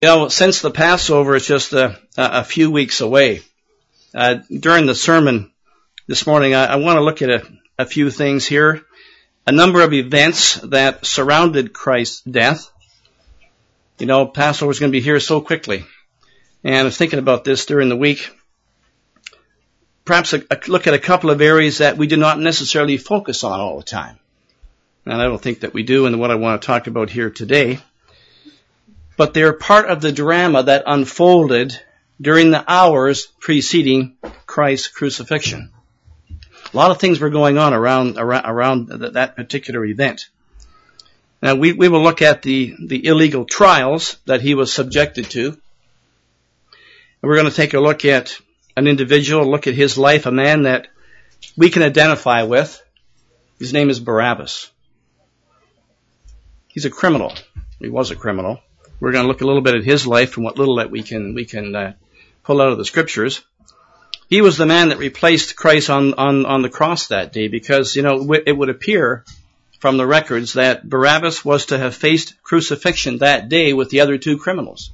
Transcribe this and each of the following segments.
Since the Passover is just a few weeks away, during the sermon this morning, I want to look at a few things here. A number of events that surrounded Christ's death. Passover is going to be here so quickly. And I was thinking about this during the week. Perhaps look at a couple of areas that we do not necessarily focus on all the time. And I don't think that we do in what I want to talk about here today. But they're part of the drama that unfolded during the hours preceding Christ's crucifixion. A lot of things were going on around that particular event. Now, we will look at the illegal trials that he was subjected to. And we're going to take a look at an individual, look at his life, a man that we can identify with. His name is Barabbas. He's a criminal. He was a criminal. We're going to look a little bit at his life and what little that we can pull out of the scriptures. He was the man that replaced Christ on the cross that day because, it would appear from the records that Barabbas was to have faced crucifixion that day with the other two criminals.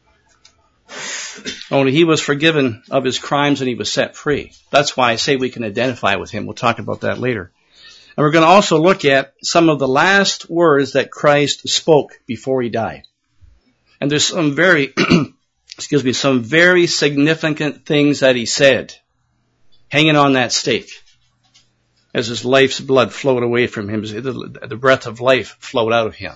Only he was forgiven of his crimes and he was set free. That's why I say we can identify with him. We'll talk about that later. And we're going to also look at some of the last words that Christ spoke before he died. And there's some very, some very significant things that he said hanging on that stake as his life's blood flowed away from him, the breath of life flowed out of him.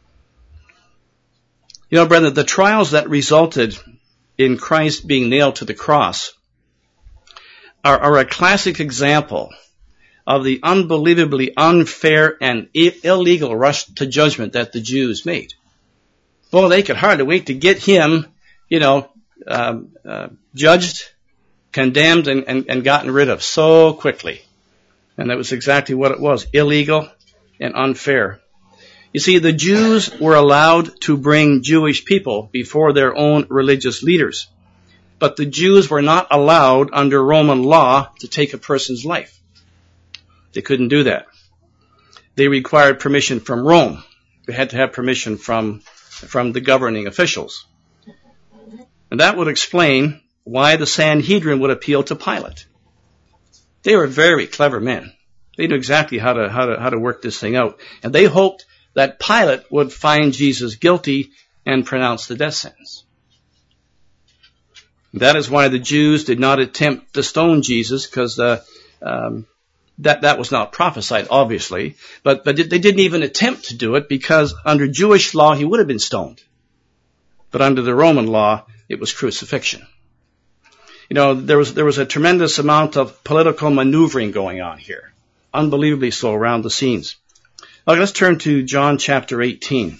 Brethren, the trials that resulted in Christ being nailed to the cross are a classic example of the unbelievably unfair and illegal rush to judgment that the Jews made. Well, they could hardly wait to get him, judged, condemned, and gotten rid of so quickly. And that was exactly what it was, illegal and unfair. You see, the Jews were allowed to bring Jewish people before their own religious leaders. But the Jews were not allowed under Roman law to take a person's life. They couldn't do that. They required permission from Rome. They had to have permission from the governing officials. And that would explain why the Sanhedrin would appeal to Pilate. They were very clever men. They knew exactly how to work this thing out. And they hoped that Pilate would find Jesus guilty and pronounce the death sentence. That is why the Jews did not attempt to stone Jesus, because that was not prophesied, obviously. But they didn't even attempt to do it because under Jewish law he would have been stoned. But under the Roman law, it was crucifixion. There was a tremendous amount of political maneuvering going on here. Unbelievably so around the scenes. Okay, let's turn to John chapter 18.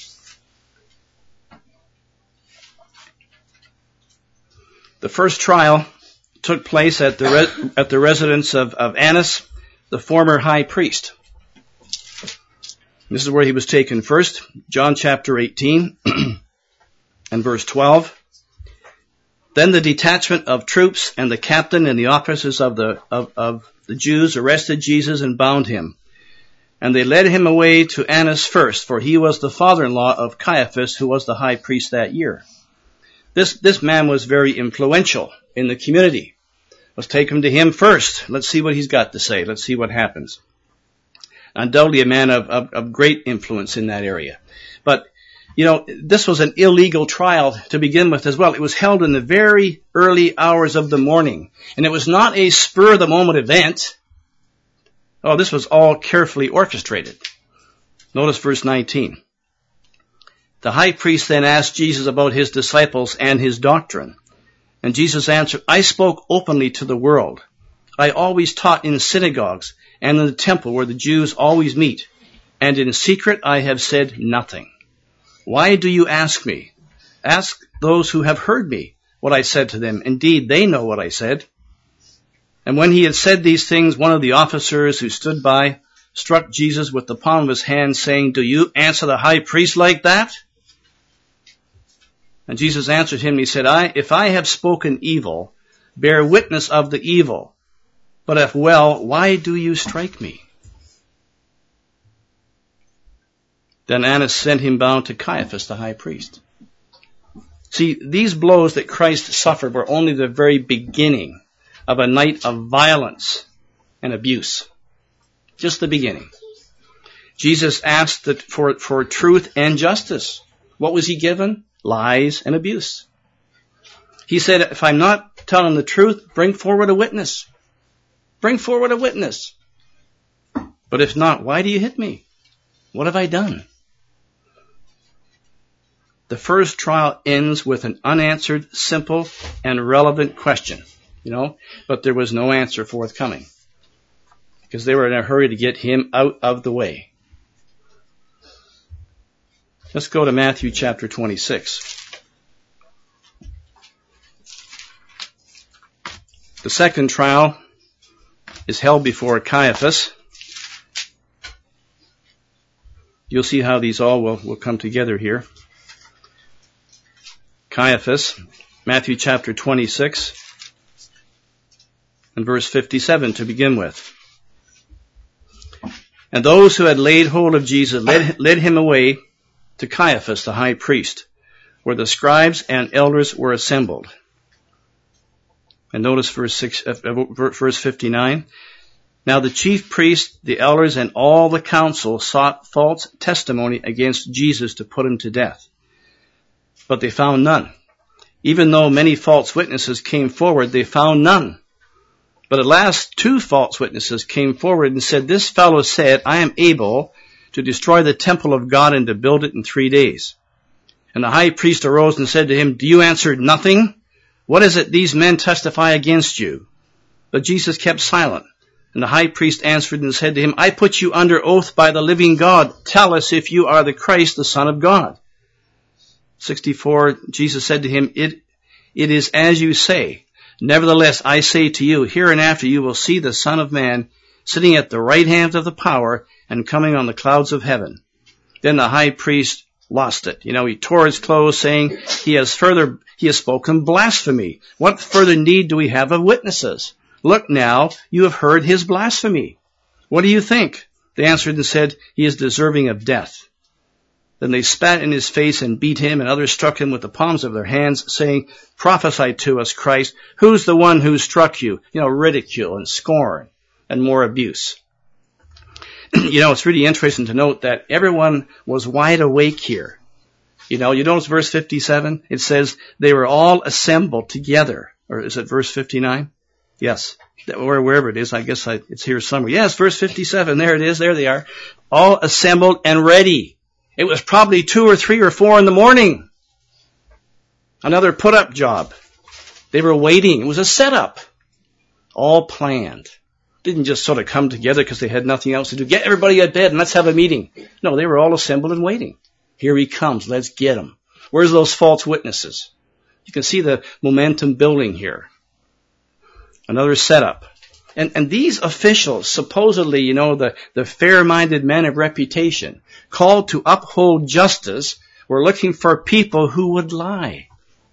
The first trial took place at the residence of Annas, the former high priest. This is where he was taken first. John chapter 18 and verse 12. Then the detachment of troops and the captain and the officers of the Jews arrested Jesus and bound him. And they led him away to Annas first, for he was the father-in-law of Caiaphas, who was the high priest that year. This man was very influential in the community. Let's take him to him first. Let's see what he's got to say. Let's see what happens. Undoubtedly a man of great influence in that area. But, this was an illegal trial to begin with as well. It was held in the very early hours of the morning. And it was not a spur-of-the-moment event. Oh, this was all carefully orchestrated. Notice verse 19. The high priest then asked Jesus about his disciples and his doctrine. And Jesus answered, I spoke openly to the world. I always taught in synagogues and in the temple where the Jews always meet. And in secret I have said nothing. Why do you ask me? Ask those who have heard me what I said to them. Indeed, they know what I said. And when he had said these things, one of the officers who stood by struck Jesus with the palm of his hand, saying, Do you answer the high priest like that? And Jesus answered him, and he said, If I have spoken evil, bear witness of the evil. But if well, why do you strike me? Then Annas sent him bound to Caiaphas, the high priest. See, these blows that Christ suffered were only the very beginning of a night of violence and abuse. Just the beginning. Jesus asked for truth and justice. What was he given? Lies and abuse. He said, if I'm not telling the truth, bring forward a witness. Bring forward a witness. But if not, why do you hit me? What have I done? The first trial ends with an unanswered, simple, and relevant question, but there was no answer forthcoming because they were in a hurry to get him out of the way. Let's go to Matthew chapter 26. The second trial is held before Caiaphas. You'll see how these all will come together here. Caiaphas, Matthew chapter 26, and verse 57 to begin with. And those who had laid hold of Jesus led him away to Caiaphas, the high priest, where the scribes and elders were assembled. And notice verse 59. Now the chief priests, the elders, and all the council sought false testimony against Jesus to put him to death. But they found none. Even though many false witnesses came forward, they found none. But at last 2 false witnesses came forward and said, this fellow said, I am able to destroy the temple of God and to build it in 3 days. And the high priest arose and said to him, do you answer nothing? What is it these men testify against you? But Jesus kept silent. And the high priest answered and said to him, I put you under oath by the living God. Tell us if you are the Christ, the Son of God. 64, Jesus said to him, It is as you say. Nevertheless, I say to you, hereinafter you will see the Son of Man sitting at the right hand of the power and coming on the clouds of heaven. Then the high priest lost it. He tore his clothes, saying, he has spoken blasphemy. What further need do we have of witnesses? Look now, you have heard his blasphemy. What do you think? They answered and said, he is deserving of death. Then they spat in his face and beat him, and others struck him with the palms of their hands, saying, prophesy to us, Christ. Who's the one who struck you? Ridicule and scorn and more abuse. It's really interesting to note that everyone was wide awake here. You notice verse 57? It says they were all assembled together. Or is it verse 59? Yes. Or wherever it is, I guess it's here somewhere. Yes, verse 57. There it is. There they are. All assembled and ready. It was probably 2 or 3 or 4 in the morning. Another put-up job. They were waiting. It was a setup. All planned. Didn't just sort of come together because they had nothing else to do. Get everybody at bed and let's have a meeting. No, they were all assembled and waiting. Here he comes. Let's get him. Where's those false witnesses? You can see the momentum building here. Another setup. And these officials, supposedly, the fair-minded men of reputation, called to uphold justice, were looking for people who would lie.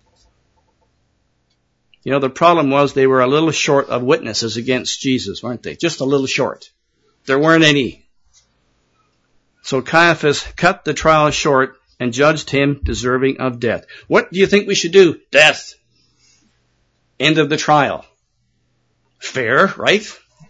The problem was they were a little short of witnesses against Jesus, weren't they? Just a little short. There weren't any. So Caiaphas cut the trial short and judged him deserving of death. What do you think we should do? Death. End of the trial. Fair, right?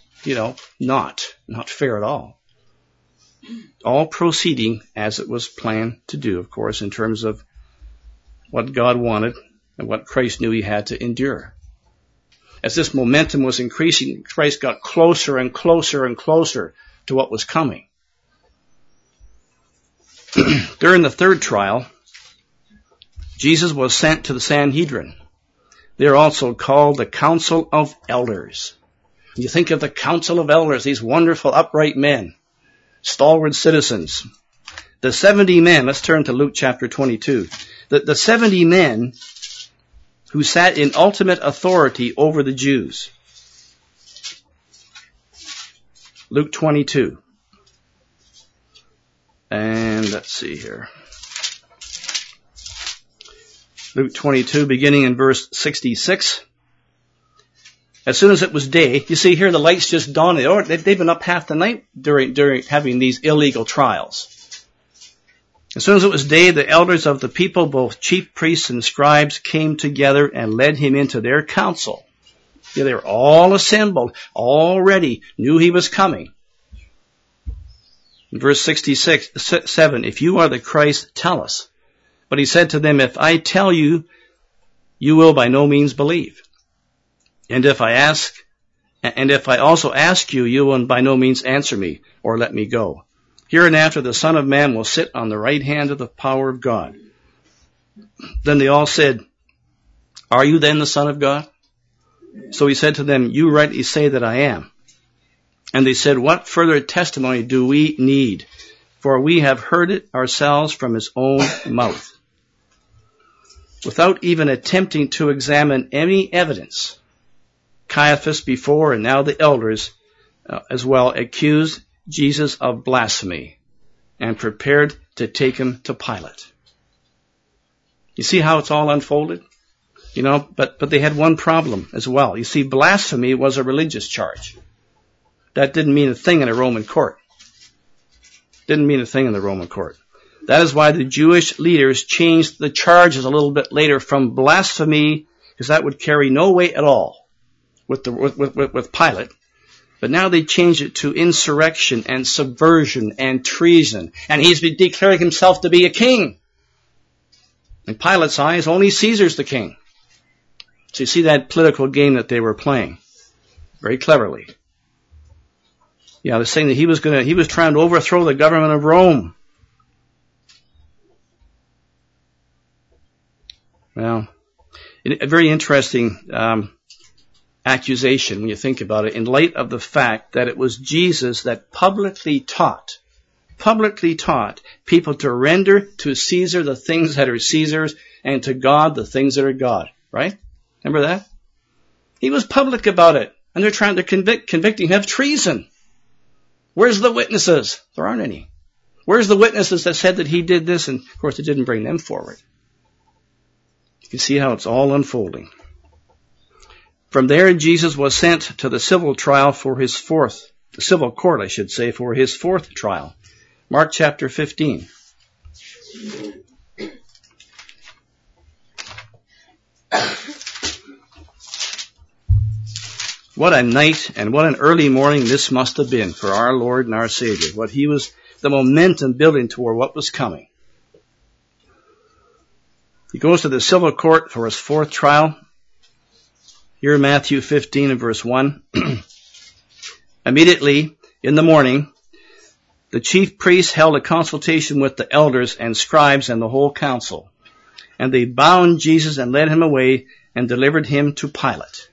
Not fair at all. All proceeding as it was planned to do, of course, in terms of what God wanted and what Christ knew he had to endure. As this momentum was increasing, Christ got closer and closer and closer to what was coming. During the third trial, Jesus was sent to the Sanhedrin. They're also called the Council of Elders. You think of the Council of Elders, these wonderful upright men, stalwart citizens. The 70 men, let's turn to Luke chapter 22. The 70 men who sat in ultimate authority over the Jews. Luke 22. And let's see here. Luke 22, beginning in verse 66. As soon as it was day, you see here the lights just dawned. They've been up half the night during having these illegal trials. As soon as it was day, the elders of the people, both chief priests and scribes, came together and led him into their council. Yeah, they were all assembled, all ready, knew he was coming. In verse 7, if you are the Christ, tell us. But he said to them, if I tell you, you will by no means believe. And if I also ask you, you will by no means answer me or let me go. Hereinafter the Son of Man will sit on the right hand of the power of God. Then they all said, are you then the Son of God? So he said to them, you rightly say that I am. And they said, what further testimony do we need? For we have heard it ourselves from his own mouth. Without even attempting to examine any evidence, Caiaphas before and now the elders as well accused Jesus of blasphemy and prepared to take him to Pilate. You see how it's all unfolded? But they had one problem as well. You see, blasphemy was a religious charge. That didn't mean a thing in a Roman court. Didn't mean a thing in the Roman court. That is why the Jewish leaders changed the charges a little bit later from blasphemy, because that would carry no weight at all with Pilate. But now they changed it to insurrection and subversion and treason. And he's been declaring himself to be a king. In Pilate's eyes, only Caesar's the king. So you see that political game that they were playing very cleverly. Yeah, they're saying that he was trying to overthrow the government of Rome. Well, a very interesting accusation when you think about it, in light of the fact that it was Jesus that publicly taught people to render to Caesar the things that are Caesar's and to God the things that are God. Right? Remember that? He was public about it, and they're convicting him of treason. Where's the witnesses? There aren't any. Where's the witnesses that said that he did this? And of course, it didn't bring them forward. You can see how it's all unfolding. From there, Jesus was sent to the civil court, for his fourth trial. Mark chapter 15. What a night and what an early morning this must have been for our Lord and our Savior. The momentum building toward what was coming. He goes to the civil court for his fourth trial. Here in Matthew 15 and verse 1. Immediately in the morning, the chief priests held a consultation with the elders and scribes and the whole council. And they bound Jesus and led him away and delivered him to Pilate.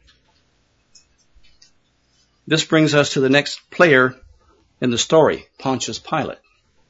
This brings us to the next player in the story, Pontius Pilate.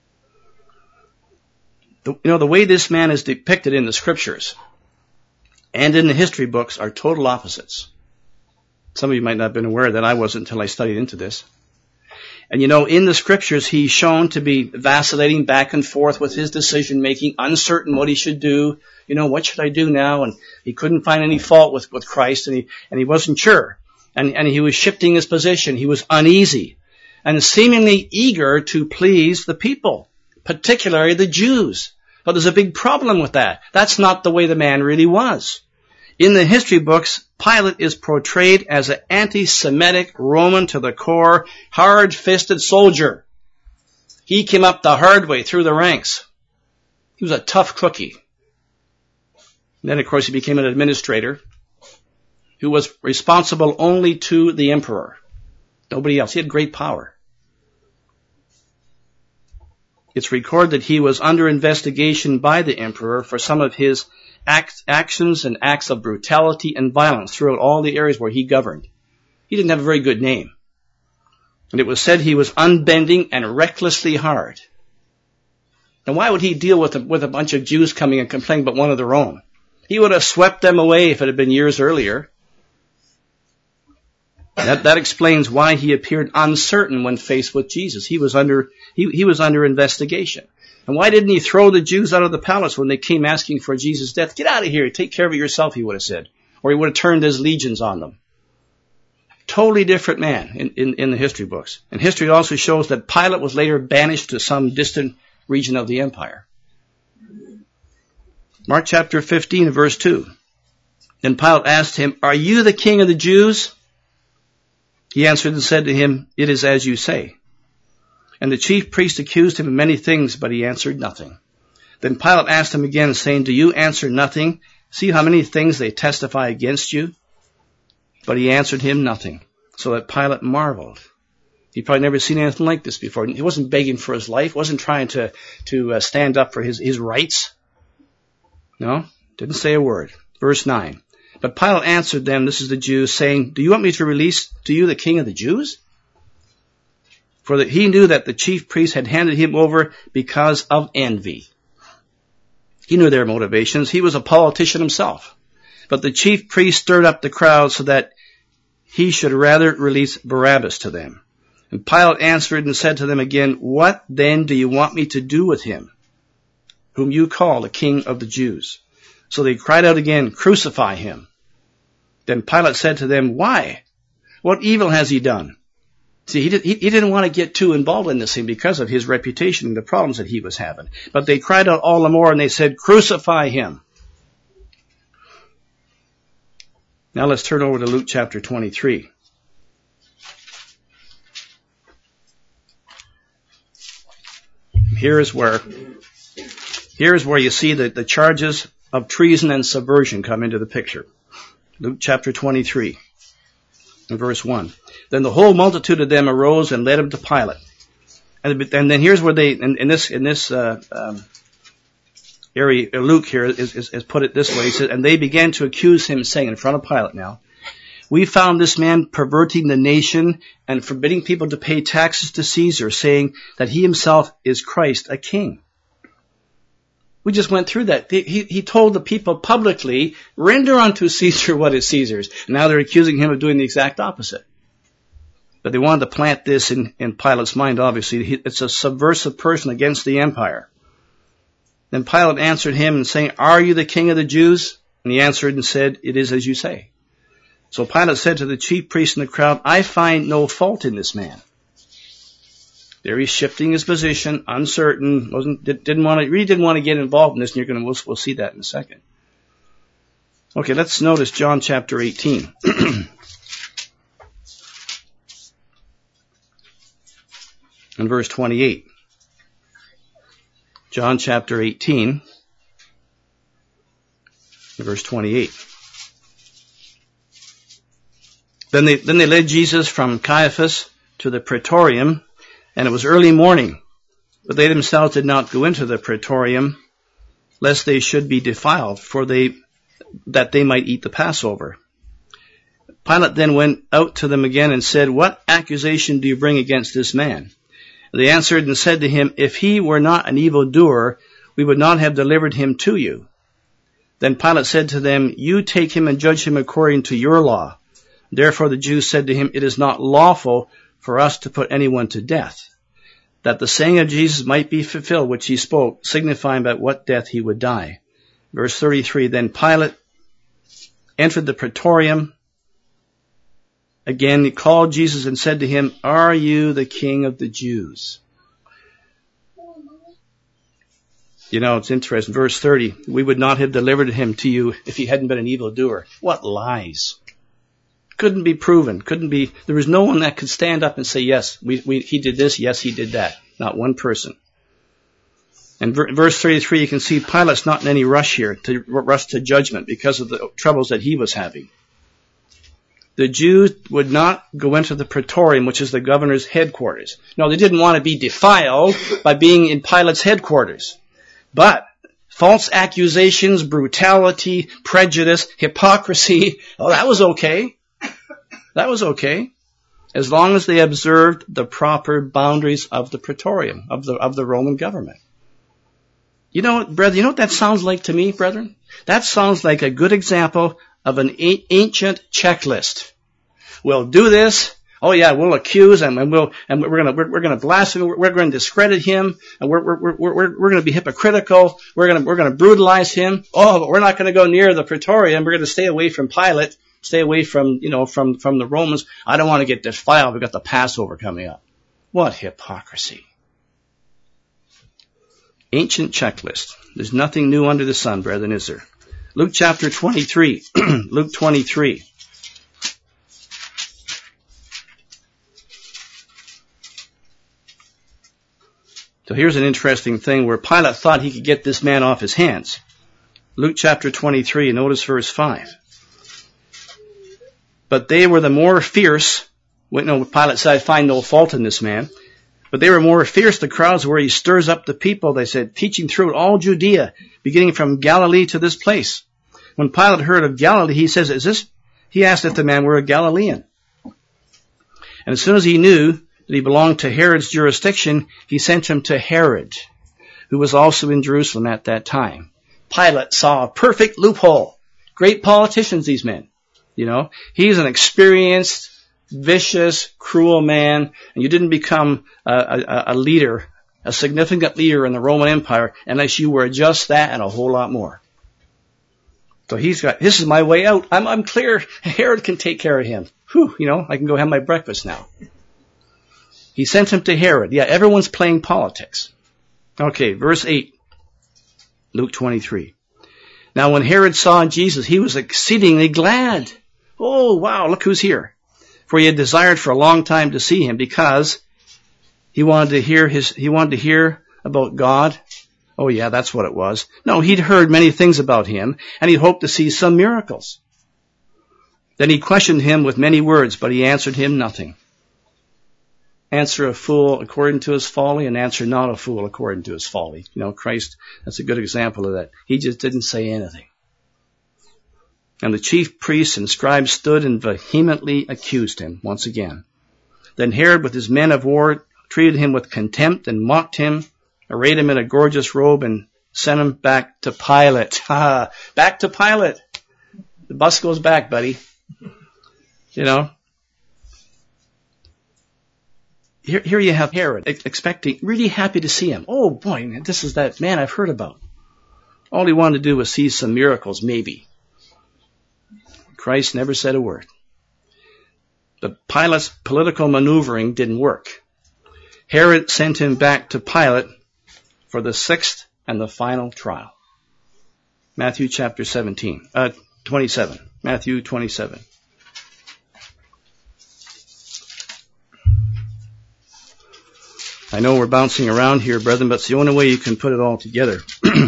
The way this man is depicted in the scriptures and in the history books are total opposites. Some of you might not have been aware that I wasn't until I studied into this. And in the scriptures, he's shown to be vacillating back and forth with his decision making, uncertain what he should do. What should I do now? And he couldn't find any fault with Christ, and he wasn't sure. And he was shifting his position. He was uneasy and seemingly eager to please the people, particularly the Jews. But there's a big problem with that. That's not the way the man really was. In the history books, Pilate is portrayed as an anti-Semitic, Roman to the core, hard-fisted soldier. He came up the hard way through the ranks. He was a tough cookie. And then, of course, he became an administrator who was responsible only to the emperor. Nobody else. He had great power. It's recorded that he was under investigation by the emperor for some of his actions and acts of brutality and violence throughout all the areas where he governed. He didn't have a very good name. And it was said he was unbending and recklessly hard. And why would he deal with a bunch of Jews coming and complaining about one of their own? He would have swept them away if it had been years earlier. That explains why he appeared uncertain when faced with Jesus. He was under investigation. And why didn't he throw the Jews out of the palace when they came asking for Jesus' death? Get out of here. Take care of it yourself, he would have said. Or he would have turned his legions on them. Totally different man in the history books. And history also shows that Pilate was later banished to some distant region of the empire. Mark chapter 15, verse 2. Then Pilate asked him, "Are you the king of the Jews?" He answered and said to him, "It is as you say." And the chief priest accused him of many things, but he answered nothing. Then Pilate asked him again, saying, "Do you answer nothing? See how many things they testify against you?" But he answered him nothing, so that Pilate marveled. He'd probably never seen anything like this before. He wasn't begging for his life, wasn't trying to stand up for his rights. No, didn't say a word. Verse 9. But Pilate answered them, this is the Jews, saying, "Do you want me to release to you the king of the Jews?" For that he knew that the chief priests had handed him over because of envy. He knew their motivations. He was a politician himself. But the chief priests stirred up the crowd so that he should rather release Barabbas to them. And Pilate answered and said to them again, "What then do you want me to do with him, whom you call the king of the Jews?" So they cried out again, "Crucify him." Then Pilate said to them, "Why? What evil has he done?" See, he didn't want to get too involved in this thing because of his reputation and the problems that he was having. But they cried out all the more and they said, "Crucify him." Now let's turn over to Luke chapter 23. Here is where you see the charges of treason and subversion come into the picture. Luke chapter 23, and verse 1. Then the whole multitude of them arose and led him to Pilate. And then here's where they, in this area, Luke here is put it this way. He says, and they began to accuse him, saying in front of Pilate now, "We found this man perverting the nation and forbidding people to pay taxes to Caesar, saying that he himself is Christ, a king." We just went through that. He told the people publicly, "Render unto Caesar what is Caesar's." Now they're accusing him of doing the exact opposite. But they wanted to plant this in Pilate's mind, obviously. It's a subversive person against the empire. Then Pilate answered him and saying, "Are you the king of the Jews?" And he answered and said, "It is as you say." So Pilate said to the chief priests in the crowd, "I find no fault in this man." There he's shifting his position, uncertain, didn't want to get involved in this, and we'll see that in a second. Okay, let's notice John chapter 18. And verse 28. John chapter 18, verse 28. Then they led Jesus from Caiaphas to the praetorium, and it was early morning. But they themselves did not go into the praetorium, lest they should be defiled, that they might eat the Passover. Pilate then went out to them again and said, "What accusation do you bring against this man?" They answered and said to him, "If he were not an evildoer, we would not have delivered him to you." Then Pilate said to them, "You take him and judge him according to your law." Therefore the Jews said to him, "It is not lawful for us to put anyone to death," that the saying of Jesus might be fulfilled, which he spoke, signifying by what death he would die. Verse 33, then Pilate entered the praetorium. Again, he called Jesus and said to him, "Are you the king of the Jews?" You know, it's interesting. Verse 30, "We would not have delivered him to you if he hadn't been an evildoer." What lies! Couldn't be proven. There was no one that could stand up and say, yes, he did this, yes, he did that. Not one person. And verse 33, you can see Pilate's not in any rush here to rush to judgment because of the troubles that he was having. The Jews would not go into the praetorium, which is the governor's headquarters. No, they didn't want to be defiled by being in Pilate's headquarters. But false accusations, brutality, prejudice, hypocrisy, that was okay. That was okay. As long as they observed the proper boundaries of the praetorium, of the Roman government. You know, brethren, you know what that sounds like to me, brethren? That sounds like a good example of an ancient checklist. We'll do this. Oh yeah, we'll accuse him, and we're gonna blaspheme. We're going to discredit him, and we're going to be hypocritical. We're going to brutalize him. Oh, but we're not going to go near the praetorium. We're going to stay away from Pilate. Stay away from the Romans. I don't want to get defiled. We've got the Passover coming up. What hypocrisy! Ancient checklist. There's nothing new under the sun, brethren, is there? Luke chapter 23. Luke 23. So here's an interesting thing where Pilate thought he could get this man off his hands. Luke chapter 23, notice verse 5. But they were the more fierce. Pilate said, I find no fault in this man. But they were more fierce, the crowds, where he stirs up the people, they said, teaching throughout all Judea, beginning from Galilee to this place. When Pilate heard of Galilee, he says, he asked if the man were a Galilean. And as soon as he knew that he belonged to Herod's jurisdiction, he sent him to Herod, who was also in Jerusalem at that time. Pilate saw a perfect loophole. Great politicians, these men. He's an experienced, vicious, cruel man, and you didn't become a leader, a significant leader in the Roman Empire, unless you were just that and a whole lot more. So he's got, this is my way out. I'm clear. Herod can take care of him. Whew, I can go have my breakfast now. He sent him to Herod. Yeah, everyone's playing politics. Okay, verse 8, Luke 23. Now when Herod saw Jesus, he was exceedingly glad. Oh, wow, look who's here. For he had desired for a long time to see him, because he wanted to hear about God. Oh yeah, that's what it was. No, he'd heard many things about him, and he hoped to see some miracles. Then he questioned him with many words, but he answered him nothing. Answer a fool according to his folly, and answer not a fool according to his folly. Christ, that's a good example of that. He just didn't say anything. And the chief priests and scribes stood and vehemently accused him once again. Then Herod with his men of war treated him with contempt and mocked him, arrayed him in a gorgeous robe, and sent him back to Pilate. Back to Pilate. The bus goes back, buddy. Here you have Herod expecting, really happy to see him. Oh boy, this is that man I've heard about. All he wanted to do was see some miracles, maybe. Christ never said a word. But Pilate's political maneuvering didn't work. Herod sent him back to Pilate for the sixth and the final trial. Matthew chapter 27. Matthew 27. I know we're bouncing around here, brethren, but it's the only way you can put it all together.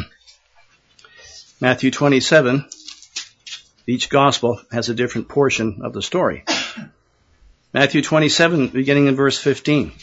Matthew 27, each gospel has a different portion of the story. Matthew 27, beginning in verse 15.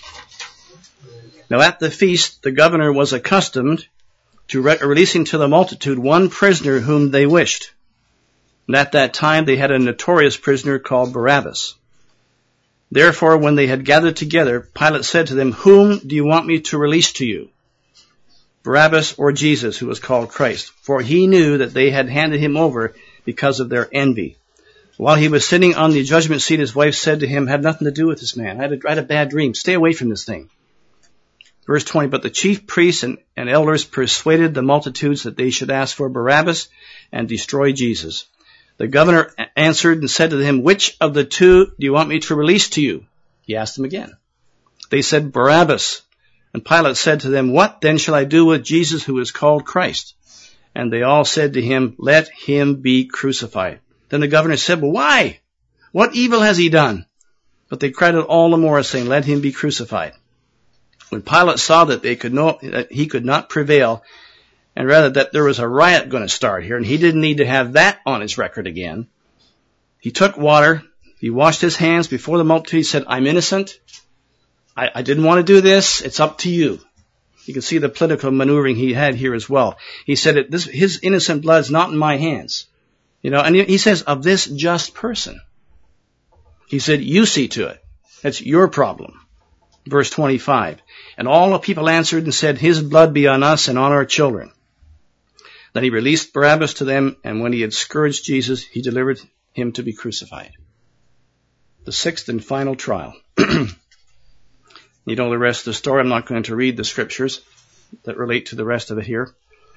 Now at the feast, the governor was accustomed to releasing to the multitude one prisoner whom they wished. And at that time they had a notorious prisoner called Barabbas. Therefore, when they had gathered together, Pilate said to them, Whom do you want me to release to you? Barabbas or Jesus, who was called Christ? For he knew that they had handed him over because of their envy. While he was sitting on the judgment seat, his wife said to him, Have nothing to do with this man. I had a bad dream. Stay away from this thing. Verse 20, But the chief priests and elders persuaded the multitudes that they should ask for Barabbas and destroy Jesus. The governor answered and said to him, Which of the two do you want me to release to you? He asked them again. They said, Barabbas. And Pilate said to them, What then shall I do with Jesus who is called Christ? And they all said to him, Let him be crucified. Then the governor said, Well, why? What evil has he done? But they cried out all the more, saying, Let him be crucified. When Pilate saw that he could not prevail, and rather that there was a riot going to start here, and he didn't need to have that on his record again, he took water, he washed his hands before the multitude, he said, I'm innocent, I didn't want to do this, it's up to you. You can see the political maneuvering he had here as well. He said, his innocent blood's not in my hands. And he says, of this just person. He said, you see to it. That's your problem. Verse 25. And all the people answered and said, His blood be on us and on our children. Then he released Barabbas to them, and when he had scourged Jesus, he delivered him to be crucified. The sixth and final trial. You know the rest of the story. I'm not going to read the scriptures that relate to the rest of it here.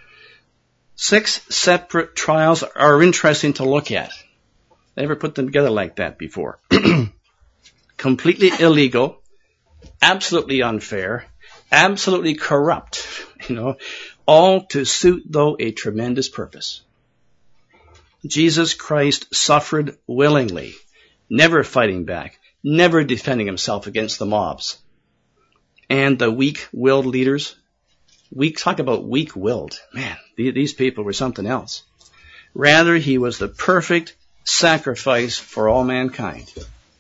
6 separate trials are interesting to look at. I never put them together like that before. Completely illegal, absolutely unfair, absolutely corrupt. all to suit, though, a tremendous purpose. Jesus Christ suffered willingly, never fighting back, never defending himself against the mobs. And the weak-willed leaders, talk about weak-willed. Man, these people were something else. Rather, he was the perfect sacrifice for all mankind.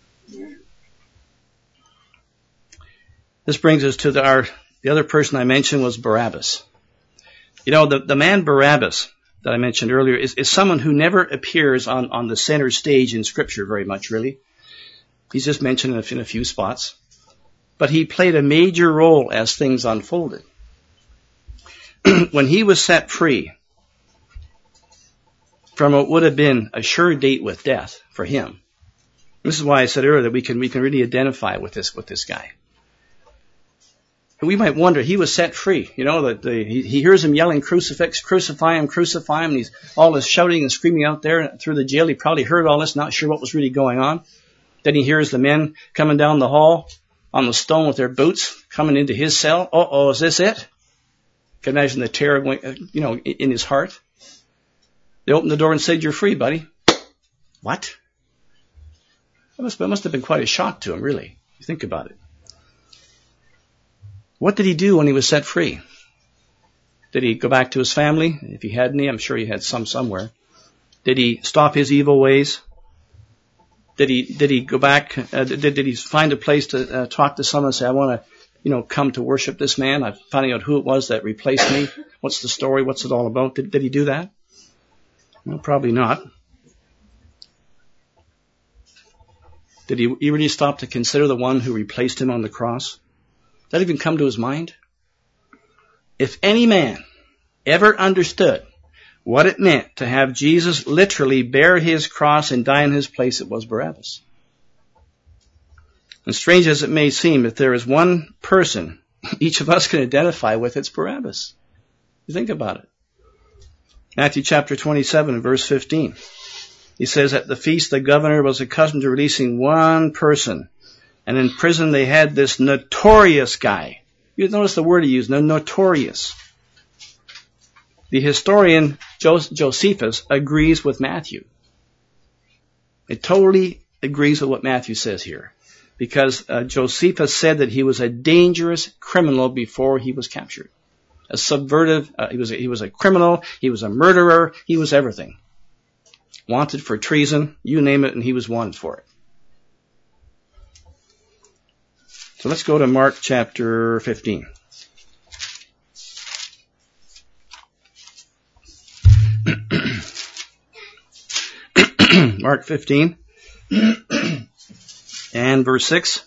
This brings us to the other person I mentioned was Barabbas. You know, the man Barabbas that I mentioned earlier is someone who never appears on the center stage in Scripture very much, really. He's just mentioned in a few spots. But he played a major role as things unfolded. When he was set free from what would have been a sure date with death for him. This is why I said earlier that we can really identify with this guy. We might wonder, he was set free. You know, he hears him yelling, crucifix, crucify him, crucify him. And he's all this shouting and screaming out there through the jail. He probably heard all this, not sure what was really going on. Then he hears the men coming down the hall on the stone with their boots coming into his cell. Uh-oh, is this it? Can imagine the terror going, in his heart. They opened the door and said, "You're free, buddy." What? That must have been quite a shock to him, really. You think about it. What did he do when he was set free? Did he go back to his family? If he had any, I'm sure he had some somewhere. Did he stop his evil ways? Did he go back? Did he find a place to talk to someone and say, "I want to, come to worship this man. I'm finding out who it was that replaced me. What's the story? What's it all about?" Did he do that? Well, probably not. Did he really stop to consider the one who replaced him on the cross? Did that even come to his mind? If any man ever understood what it meant to have Jesus literally bear his cross and die in his place, it was Barabbas. And strange as it may seem, if there is one person each of us can identify with, it's Barabbas. You think about it. Matthew chapter 27 and verse 15. He says, "At the feast the governor was accustomed to releasing one person. And in prison they had this notorious guy." You notice the word he used, notorious. The historian Josephus agrees with Matthew. It totally agrees with what Matthew says here. Because Josephus said that he was a dangerous criminal before he was captured. A subversive, he was a criminal, he was a murderer, he was everything. Wanted for treason, you name it, and he was wanted for it. So let's go to Mark chapter 15. Mark 15 and verse 6.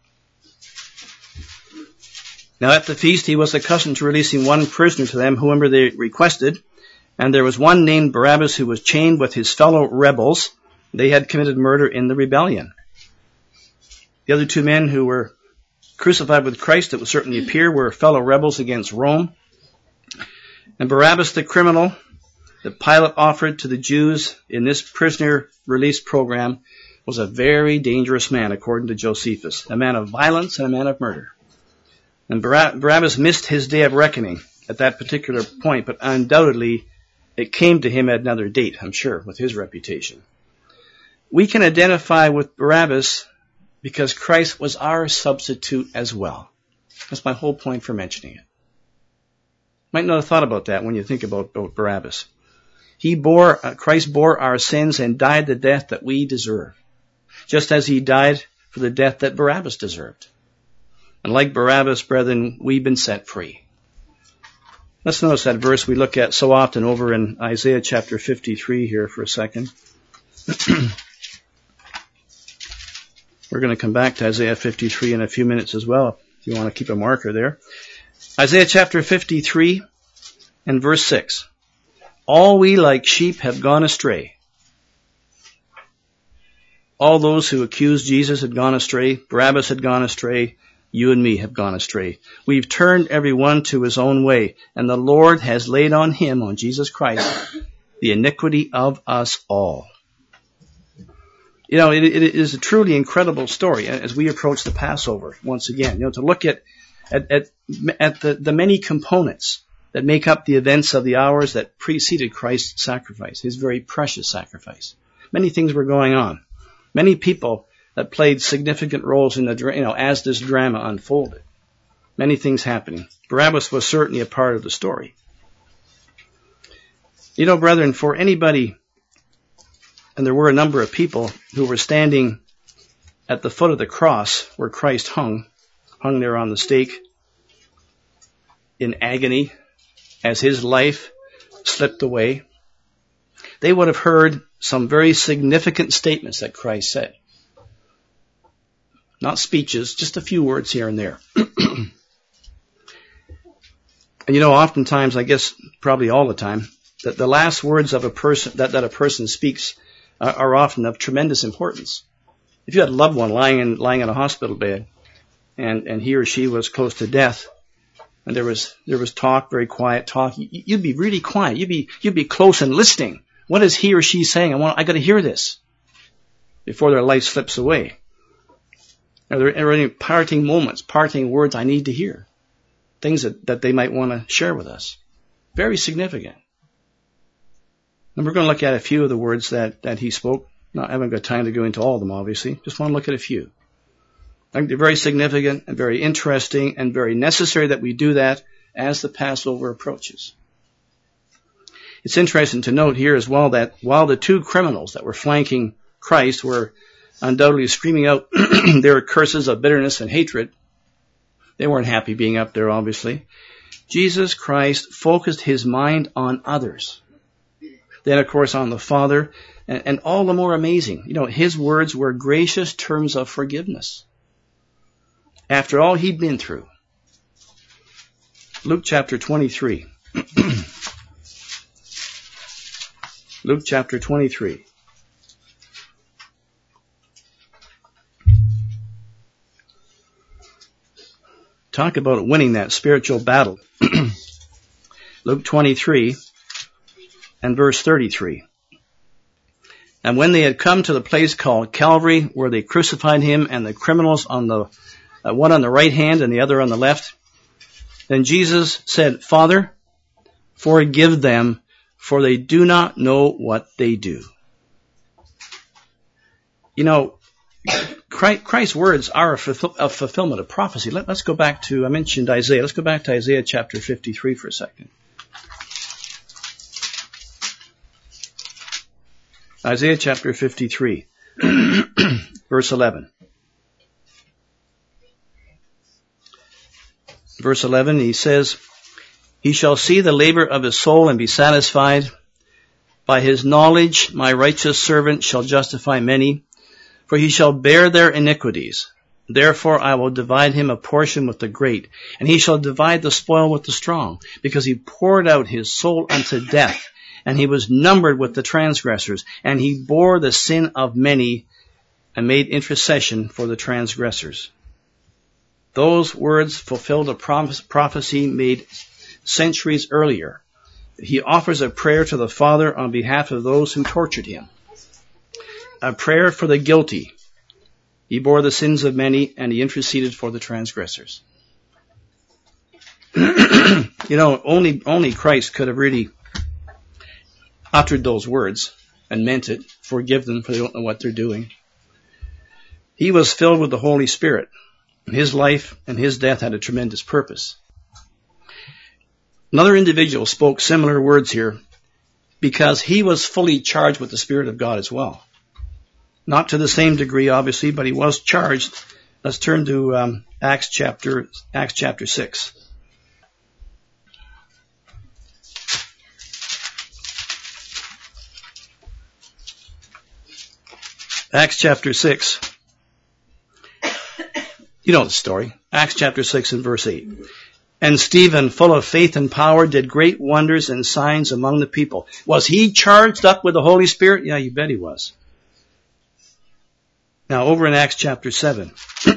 "Now at the feast he was accustomed to releasing one prisoner to them, whomever they requested. And there was one named Barabbas who was chained with his fellow rebels. They had committed murder in the rebellion." The other two men who were crucified with Christ, it would certainly appear, were fellow rebels against Rome. And Barabbas, the criminal that Pilate offered to the Jews in this prisoner release program, was a very dangerous man, according to Josephus. A man of violence and a man of murder. And Barabbas missed his day of reckoning at that particular point, but undoubtedly it came to him at another date, I'm sure, with his reputation. We can identify with Barabbas because Christ was our substitute as well. That's my whole point for mentioning it. Might not have thought about that when you think about Barabbas. Christ bore our sins and died the death that we deserve, just as he died for the death that Barabbas deserved. And like Barabbas, brethren, we've been set free. Let's notice that verse we look at so often over in Isaiah chapter 53 here for a second. We're going to come back to Isaiah 53 in a few minutes as well, if you want to keep a marker there. Isaiah chapter 53 and verse 6. "All we like sheep have gone astray." All those who accused Jesus had gone astray. Barabbas had gone astray. You and me have gone astray. We've turned every one to his own way, and the Lord has laid on him, on Jesus Christ, the iniquity of us all. You know, it is a truly incredible story as we approach the Passover once again. You know, to look at the many components that make up the events of the hours that preceded Christ's sacrifice, his very precious sacrifice. Many things were going on. Many people that played significant roles in as this drama unfolded. Many things happening. Barabbas was certainly a part of the story. Brethren, for anybody, and there were a number of people who were standing at the foot of the cross where Christ hung there on the stake in agony as his life slipped away, they would have heard some very significant statements that Christ said. Not speeches, just a few words here and there. And oftentimes, I guess probably all the time, that the last words of a person that a person speaks are often of tremendous importance. If you had a loved one lying in a hospital bed, and he or she was close to death, and there was talk, very quiet talk, you'd be really quiet. You'd be close and listening. What is he or she saying? I got to hear this before their life slips away. Are there any parting moments, parting words I need to hear? Things that they might want to share with us. Very significant. And we're going to look at a few of the words that he spoke. I haven't got time to go into all of them, obviously. Just want to look at a few. I think they're very significant and very interesting and very necessary that we do that as the Passover approaches. It's interesting to note here as well that while the two criminals that were flanking Christ were undoubtedly screaming out their curses of bitterness and hatred, they weren't happy being up there, obviously. Jesus Christ focused his mind on others. Then, of course, on the Father, and all the more amazing. His words were gracious terms of forgiveness. After all he'd been through. Luke chapter 23. Luke chapter 23. Talk about winning that spiritual battle. Luke 23 and verse 33. And when they had come to the place called Calvary, where they crucified him and the criminals on the one on the right hand and the other on the left, then Jesus said, Father, forgive them, for they do not know what they do. Christ's words are a fulfillment of prophecy. Let's go back to, I mentioned Isaiah. Let's go back to Isaiah chapter 53 for a second. Isaiah chapter 53, verse 11. Verse 11, he says, He shall see the labor of his soul and be satisfied. By his knowledge my righteous servant shall justify many, for he shall bear their iniquities. Therefore I will divide him a portion with the great, and he shall divide the spoil with the strong, because he poured out his soul unto death, and he was numbered with the transgressors, and he bore the sin of many, and made intercession for the transgressors. Those words fulfilled a prophecy made centuries earlier. He offers a prayer to the Father on behalf of those who tortured him. A prayer for the guilty. He bore the sins of many, and he interceded for the transgressors. Only Christ could have really uttered those words and meant it. Forgive them, for they don't know what they're doing. He was filled with the Holy Spirit. His life and his death had a tremendous purpose. Another individual spoke similar words here because he was fully charged with the Spirit of God as well. Not to the same degree, obviously, but he was charged. Let's turn to Acts chapter 6. Acts chapter 6. You know the story. Acts chapter 6 and verse 8. And Stephen, full of faith and power, did great wonders and signs among the people. Was he charged up with the Holy Spirit? Yeah, you bet he was. Now, over in Acts chapter 7,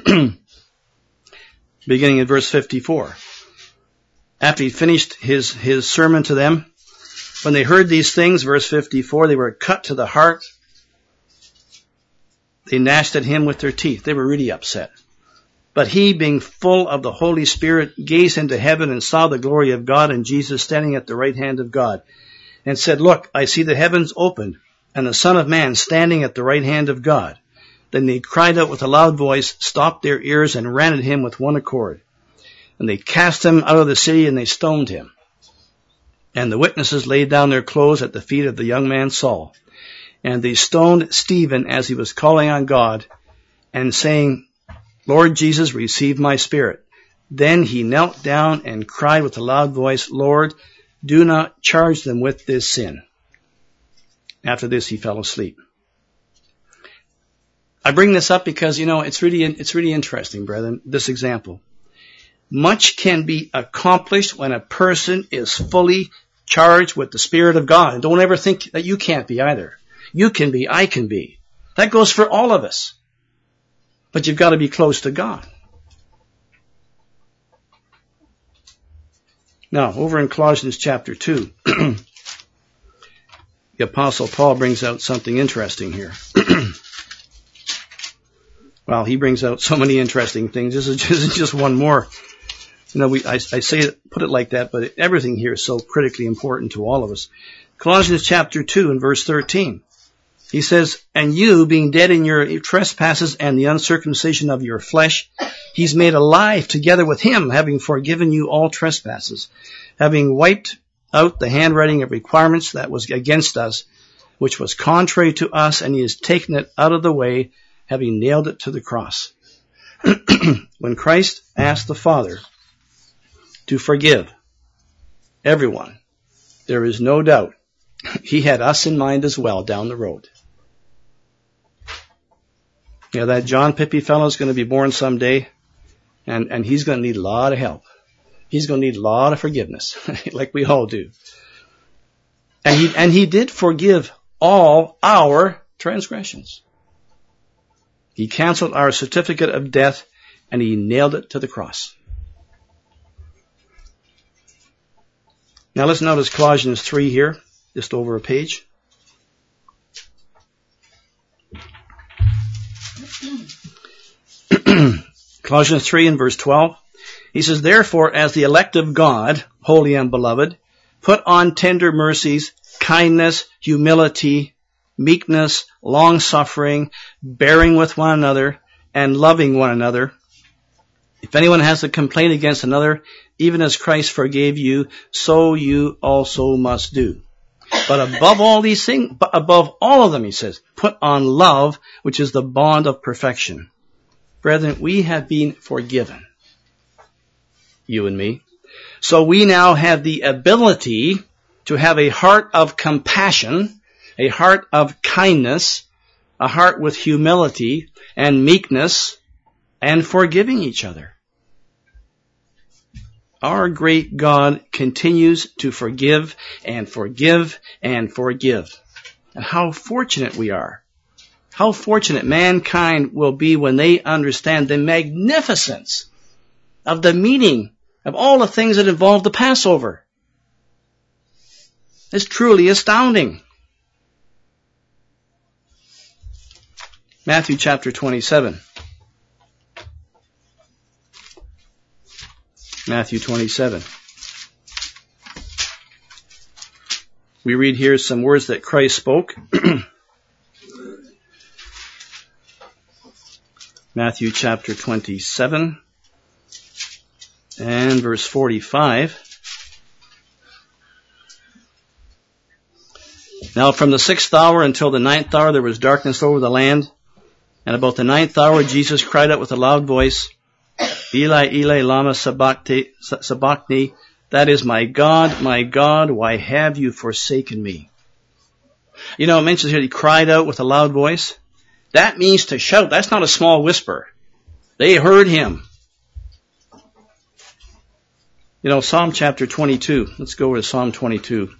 beginning in verse 54. After he finished his sermon to them, when they heard these things, verse 54, they were cut to the heart. They gnashed at him with their teeth. They were really upset. But he, being full of the Holy Spirit, gazed into heaven and saw the glory of God and Jesus standing at the right hand of God, and said, Look, I see the heavens opened, and the Son of Man standing at the right hand of God. Then they cried out with a loud voice, stopped their ears, and ran at him with one accord. And they cast him out of the city, and they stoned him. And the witnesses laid down their clothes at the feet of the young man Saul. And they stoned Stephen as he was calling on God, and saying, Lord Jesus, receive my spirit. Then he knelt down and cried with a loud voice, Lord, do not charge them with this sin. After this, he fell asleep. I bring this up because, it's really interesting, brethren, this example. Much can be accomplished when a person is fully charged with the Spirit of God. And don't ever think that you can't be either. You can be, I can be. That goes for all of us. But you've got to be close to God. Now, over in Colossians chapter 2, the Apostle Paul brings out something interesting here. Well, he brings out so many interesting things. This is just one more. I say it, put it like that, but everything here is so critically important to all of us. Colossians chapter 2 and verse 13. He says, and you, being dead in your trespasses and the uncircumcision of your flesh, he's made alive together with him, having forgiven you all trespasses, having wiped out the handwriting of requirements that was against us, which was contrary to us, and he has taken it out of the way, having nailed it to the cross. When Christ asked the Father to forgive everyone, there is no doubt he had us in mind as well down the road. That John Pippy fellow is going to be born someday, and he's going to need a lot of help. He's going to need a lot of forgiveness, like we all do. And he did forgive all our transgressions. He canceled our certificate of death, and he nailed it to the cross. Now let's notice Colossians 3 here, just over a page. Colossians 3 and verse 12. He says, therefore, as the elect of God, holy and beloved, put on tender mercies, kindness, humility, meekness, long-suffering, bearing with one another, and loving one another. If anyone has a complaint against another, even as Christ forgave you, so you also must do. But above all these things, above all of them, he says, put on love, which is the bond of perfection. Brethren, we have been forgiven. You and me. So we now have the ability to have a heart of compassion, a heart of kindness, a heart with humility and meekness, and forgiving each other. Our great God continues to forgive and forgive and forgive. And how fortunate we are. How fortunate mankind will be when they understand the magnificence of the meaning of all the things that involve the Passover. It's truly astounding. Matthew chapter 27. Matthew 27. We read here some words that Christ spoke. Matthew chapter 27 and verse 45. Now from the 6th hour until the 9th hour there was darkness over the land. And about the 9th hour Jesus cried out with a loud voice, Eli, Eli, lama sabachthani, that is, my God, why have you forsaken me? It mentions here he cried out with a loud voice. That means to shout. That's not a small whisper. They heard him. Psalm chapter 22. Let's go over to Psalm 22.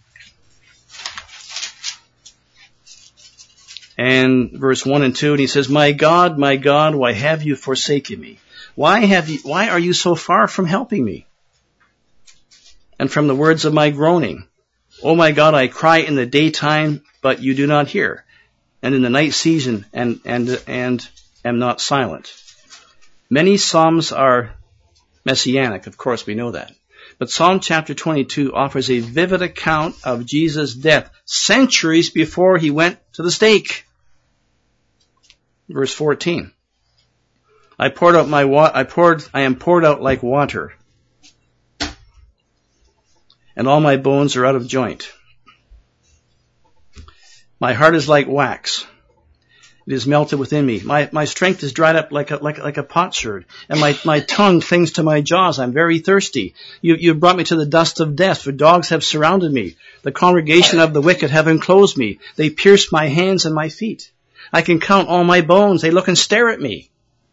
And verse 1 and 2, and he says, my God, why have you forsaken me? Why are you so far from helping me? And from the words of my groaning, oh my God, I cry in the daytime, but you do not hear. And in the night season, and am not silent. Many Psalms are messianic, of course we know that. But Psalm chapter 22 offers a vivid account of Jesus' death centuries before he went to the stake. Verse 14. I am poured out like water, and all my bones are out of joint. My heart is like wax. It is melted within me. My strength is dried up like a potsherd, and my tongue clings to my jaws. I'm very thirsty. You brought me to the dust of death, for dogs have surrounded me. The congregation of the wicked have enclosed me. They pierced my hands and my feet. I can count all my bones. They look and stare at me.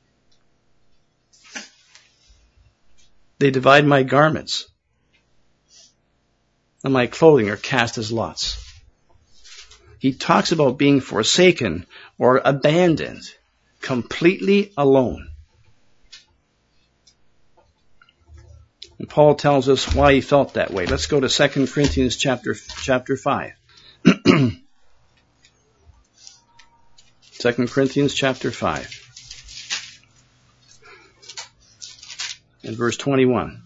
They divide my garments, and my clothing are cast as lots. He talks about being forsaken or abandoned, completely alone. And Paul tells us why he felt that way. Let's go to 2 Corinthians chapter 5. 2 Corinthians chapter 5. And verse 21.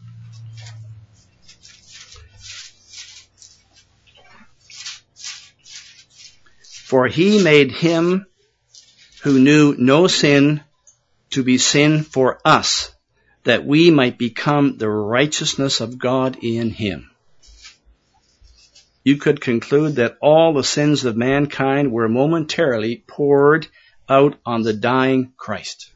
For he made him who knew no sin to be sin for us, that we might become the righteousness of God in him. You could conclude that all the sins of mankind were momentarily poured out on the dying Christ.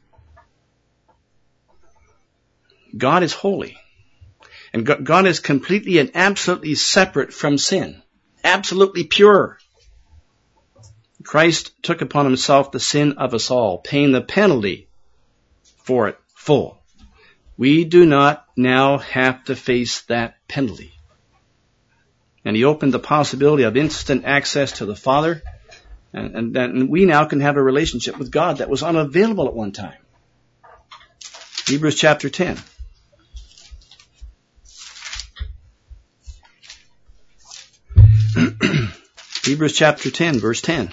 God is holy. And God is completely and absolutely separate from sin. Absolutely pure. Christ took upon himself the sin of us all, paying the penalty for it full. We do not now have to face that penalty. And he opened the possibility of instant access to the Father, and we now can have a relationship with God that was unavailable at one time. Hebrews chapter 10. Hebrews chapter 10, verse 10.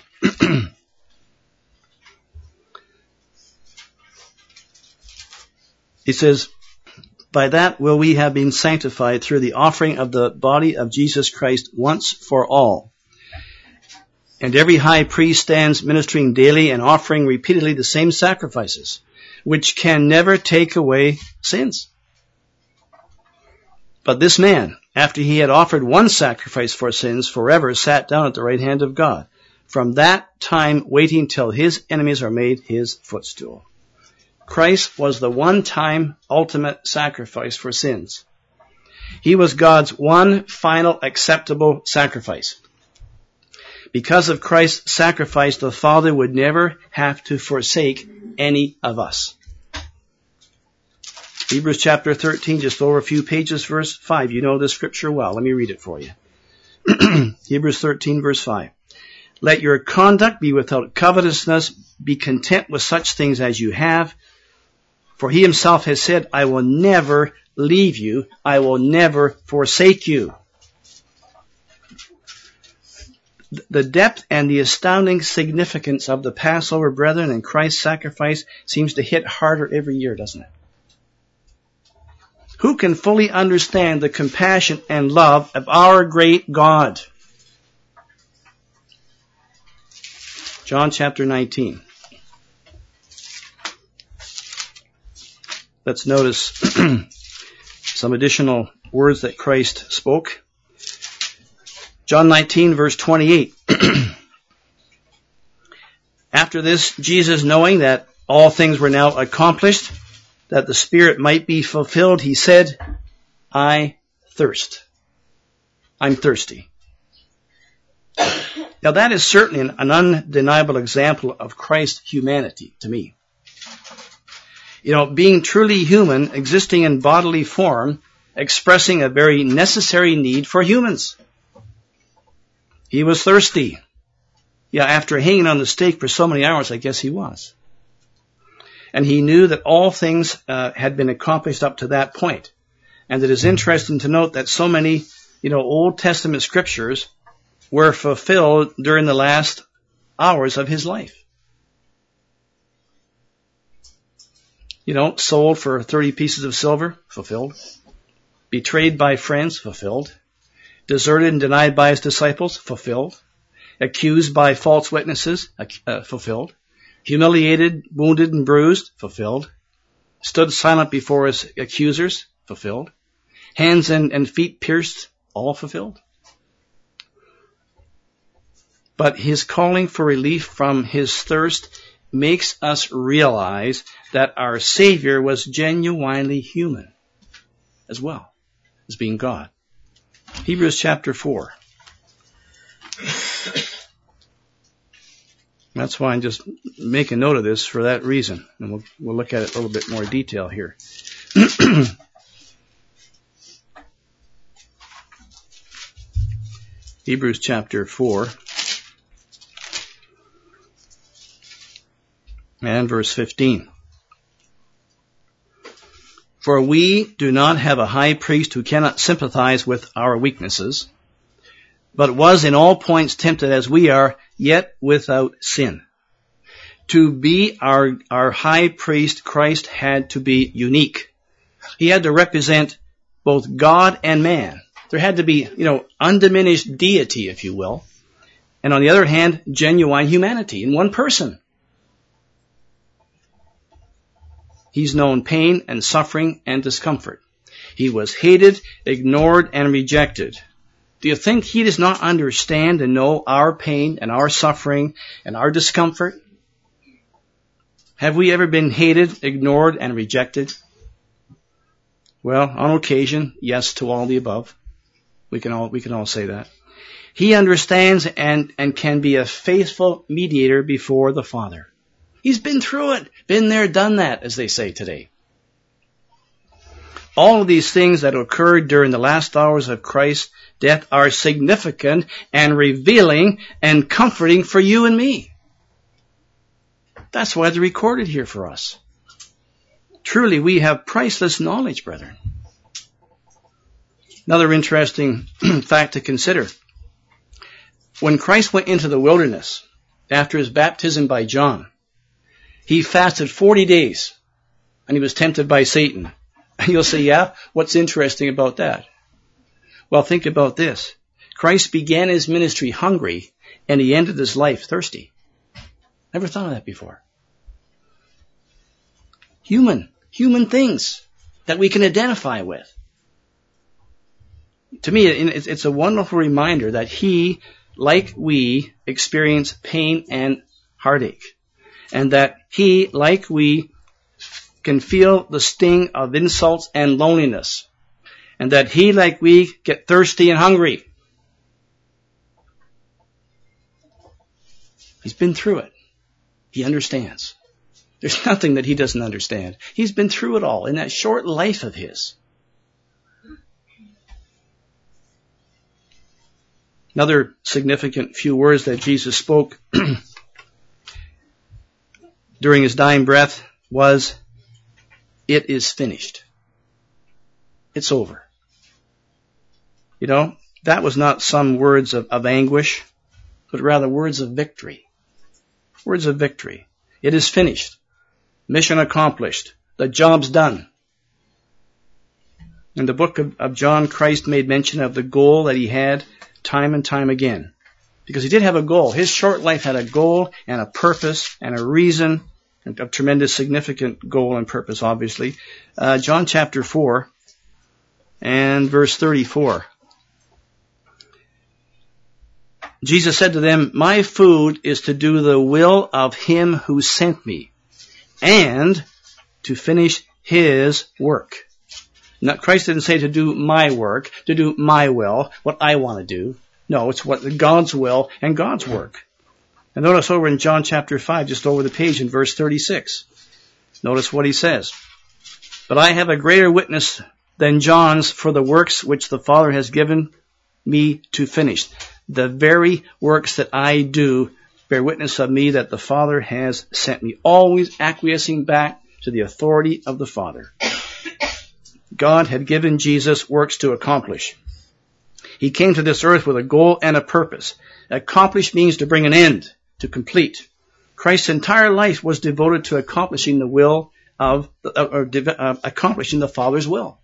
He says, by that will we have been sanctified through the offering of the body of Jesus Christ once for all. And every high priest stands ministering daily and offering repeatedly the same sacrifices, which can never take away sins. But this man, after he had offered one sacrifice for sins forever, sat down at the right hand of God, from that time waiting till his enemies are made his footstool. Christ was the one-time ultimate sacrifice for sins. He was God's one final acceptable sacrifice. Because of Christ's sacrifice, the Father would never have to forsake any of us. Hebrews chapter 13, just over a few pages, verse 5. You know this scripture well. Let me read it for you. Hebrews 13, verse 5. Let your conduct be without covetousness. Be content with such things as you have. For he himself has said, I will never leave you. I will never forsake you. The depth and the astounding significance of the Passover, brethren, and Christ's sacrifice seems to hit harder every year, doesn't it? Who can fully understand the compassion and love of our great God? John chapter 19. Let's notice some additional words that Christ spoke. John 19, verse 28. After this, Jesus, knowing that all things were now accomplished, that the Spirit might be fulfilled, he said, I thirst. I'm thirsty. Now that is certainly an undeniable example of Christ's humanity to me. You know, being truly human, existing in bodily form, expressing a very necessary need for humans. He was thirsty. Yeah, after hanging on the stake for so many hours, I guess he was. And he knew that all things had been accomplished up to that point. And it is interesting to note that so many, Old Testament scriptures were fulfilled during the last hours of his life. Sold for 30 pieces of silver, fulfilled. Betrayed by friends, fulfilled. Deserted and denied by his disciples, fulfilled. Accused by false witnesses, fulfilled. Humiliated, wounded, and bruised, fulfilled. Stood silent before his accusers, fulfilled. Hands and feet pierced, all fulfilled. But his calling for relief from his thirst makes us realize that our Savior was genuinely human as well as being God. Hebrews chapter 4. That's why I'm just making note of this for that reason. And we'll look at it a little bit more detail here. Hebrews chapter 4 and verse 15. For we do not have a high priest who cannot sympathize with our weaknesses, but was in all points tempted as we are, yet without sin. To be our high priest, Christ had to be unique. He had to represent both God and man. There had to be, undiminished deity, if you will. And on the other hand, genuine humanity in one person. He's known pain and suffering and discomfort. He was hated, ignored, and rejected. Do you think he does not understand and know our pain and our suffering and our discomfort? Have we ever been hated, ignored, and rejected? Well, on occasion, yes to all the above. We can all say that. He understands and can be a faithful mediator before the Father. He's been through it, been there, done that, as they say today. All of these things that occurred during the last hours of Christ's death are significant and revealing and comforting for you and me. That's why they're recorded here for us. Truly, we have priceless knowledge, brethren. Another interesting fact to consider. When Christ went into the wilderness after his baptism by John, he fasted 40 days and he was tempted by Satan. And you'll say, yeah, what's interesting about that? Well, think about this. Christ began his ministry hungry and he ended his life thirsty. Never thought of that before. Human things that we can identify with. To me, it's a wonderful reminder that he, like we, experience pain and heartache. And that he, like we, can feel the sting of insults and loneliness. And that he, like we, get thirsty and hungry. He's been through it. He understands. There's nothing that he doesn't understand. He's been through it all in that short life of his. Another significant few words that Jesus spoke during his dying breath was, "It is finished." It's over. That was not some words of anguish, but rather words of victory. Words of victory. It is finished. Mission accomplished. The job's done. In the book of John, Christ made mention of the goal that he had time and time again. Because he did have a goal. His short life had a goal and a purpose and a reason, and a tremendous significant goal and purpose, obviously. John chapter 4 and verse 34. Jesus said to them, "My food is to do the will of him who sent me, and to finish his work." Now, Christ didn't say to do my work, to do my will, what I want to do. No, it's what God's will and God's work. And notice over in John chapter 5, just over the page in verse 36. Notice what he says. "But I have a greater witness than John's for the works which the Father has given me to finish. The very works that I do bear witness of me that the Father has sent me." Always acquiescing back to the authority of the Father. God had given Jesus works to accomplish. He came to this earth with a goal and a purpose. Accomplish means to bring an end, to complete. Christ's entire life was devoted to accomplishing the will of accomplishing the Father's will.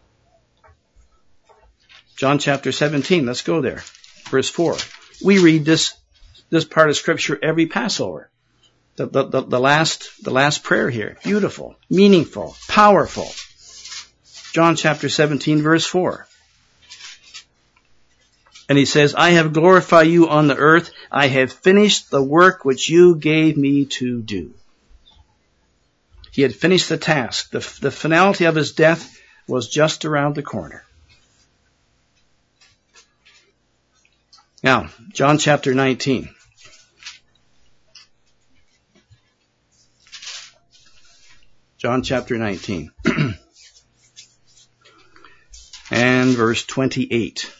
John chapter 17, let's go there. Verse 4. We read this part of Scripture every Passover. The last prayer here. Beautiful, meaningful, powerful. John chapter 17, verse 4. And he says, I have glorified you on the earth. I have finished the work which you gave me to do. He had finished the task. The finality of his death was just around the corner. Now, John chapter 19. John chapter 19. And verse 28.